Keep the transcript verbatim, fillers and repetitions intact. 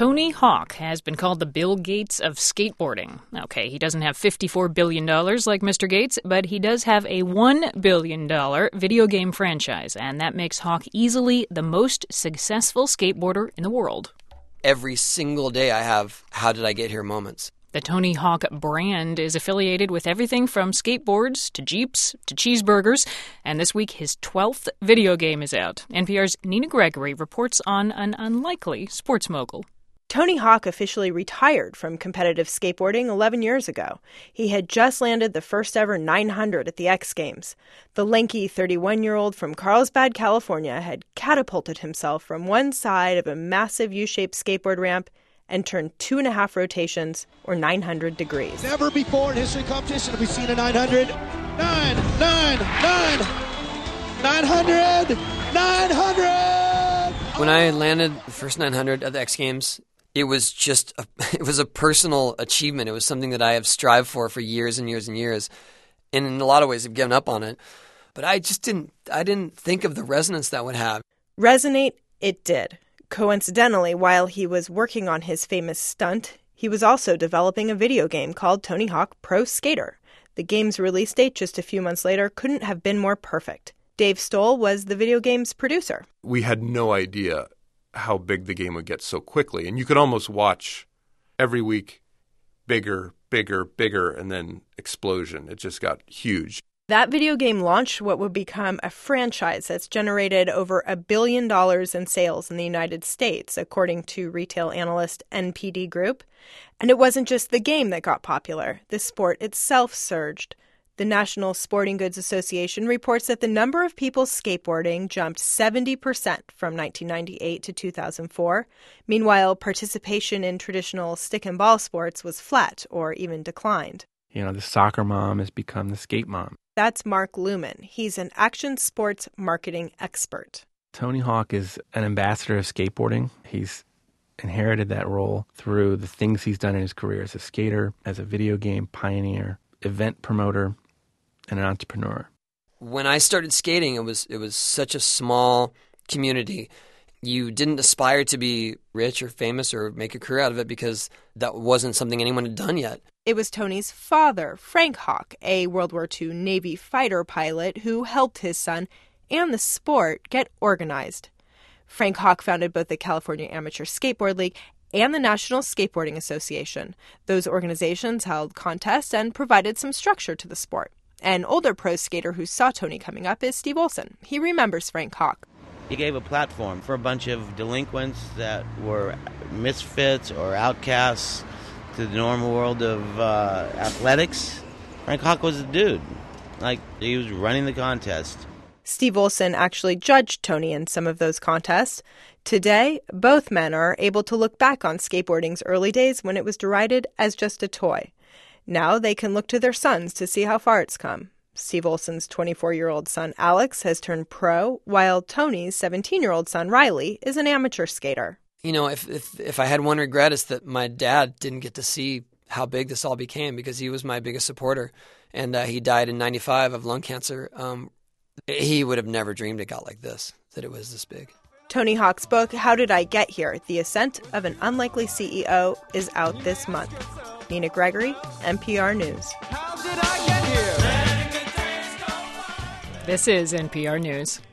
Tony Hawk has been called the Bill Gates of skateboarding. Okay, he doesn't have fifty-four billion dollars like Mister Gates, but he does have a one billion dollars video game franchise, and that makes Hawk easily the most successful skateboarder in the world. Every single day I have how did I get here moments. The Tony Hawk brand is affiliated with everything from skateboards to Jeeps to cheeseburgers, and this week his twelfth video game is out. N P R's Nina Gregory reports on an unlikely sports mogul. Tony Hawk officially retired from competitive skateboarding eleven years ago. He had just landed the first ever nine hundred at the X Games. The lanky thirty-one-year-old from Carlsbad, California, had catapulted himself from one side of a massive U-shaped skateboard ramp and turned two and a half rotations, or nine hundred degrees. Never before in history of competition have we seen a nine hundred. Nine, nine, nine, nine hundred, nine hundred! When I landed the first nine hundred at the X Games, it was just a, it was a personal achievement. It was something that I have strived for for years and years and years, and in a lot of ways have given up on it. But I just didn't I didn't think of the resonance that would have. Resonate it did. Coincidentally, while he was working on his famous stunt, he was also developing a video game called Tony Hawk Pro Skater. The game's release date just a few months later couldn't have been more perfect. Dave Stoll was the video game's producer. We had no idea how big the game would get so quickly. And you could almost watch every week bigger, bigger, bigger, and then explosion. It just got huge. That video game launched what would become a franchise that's generated over a billion dollars in sales in the United States, according to retail analyst N P D Group. And it wasn't just the game that got popular. The sport itself surged. The National Sporting Goods Association reports that the number of people skateboarding jumped seventy percent from nineteen ninety-eight to two thousand four. Meanwhile, participation in traditional stick and ball sports was flat or even declined. You know, the soccer mom has become the skate mom. That's Mark Luman. He's an action sports marketing expert. Tony Hawk is an ambassador of skateboarding. He's inherited that role through the things he's done in his career as a skater, as a video game pioneer, event promoter, and an entrepreneur. When I started skating, it was it was such a small community. You didn't aspire to be rich or famous or make a career out of it because that wasn't something anyone had done yet. It was Tony's father, Frank Hawk, a World War Two Navy fighter pilot who helped his son and the sport get organized. Frank Hawk founded both the California Amateur Skateboard League and the National Skateboarding Association. Those organizations held contests and provided some structure to the sport. An older pro skater who saw Tony coming up is Steve Olson. He remembers Frank Hawk. He gave a platform for a bunch of delinquents that were misfits or outcasts to the normal world of uh, athletics. Frank Hawk was the dude. Like, he was running the contest. Steve Olson actually judged Tony in some of those contests. Today, both men are able to look back on skateboarding's early days when it was derided as just a toy. Now they can look to their sons to see how far it's come. Steve Olson's twenty-four-year-old son, Alex, has turned pro, while Tony's seventeen-year-old son, Riley, is an amateur skater. You know, if, if if I had one regret, it's that my dad didn't get to see how big this all became because he was my biggest supporter. And uh, he died in ninety-five of lung cancer. Um, he would have never dreamed it got like this, that it was this big. Tony Hawk's book, How Did I Get Here? The Ascent of an Unlikely C E O, is out this month. Nina Gregory, N P R News. How did I get here? This is N P R News.